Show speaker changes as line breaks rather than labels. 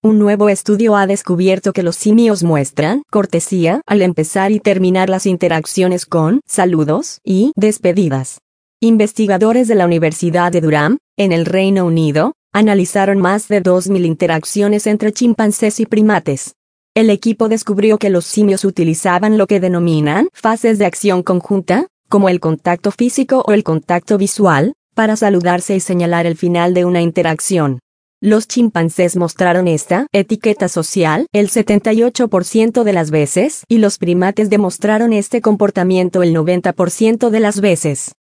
Un nuevo estudio ha descubierto que los simios muestran cortesía al empezar y terminar las interacciones con saludos y despedidas. Investigadores de la Universidad de Durham, en el Reino Unido, analizaron más de 2000 interacciones entre chimpancés y primates. El equipo descubrió que los simios utilizaban lo que denominan fases de acción conjunta, como el contacto físico o el contacto visual, para saludarse y señalar el final de una interacción. Los chimpancés mostraron esta etiqueta social el 78% de las veces y los primates demostraron este comportamiento el 90% de las veces.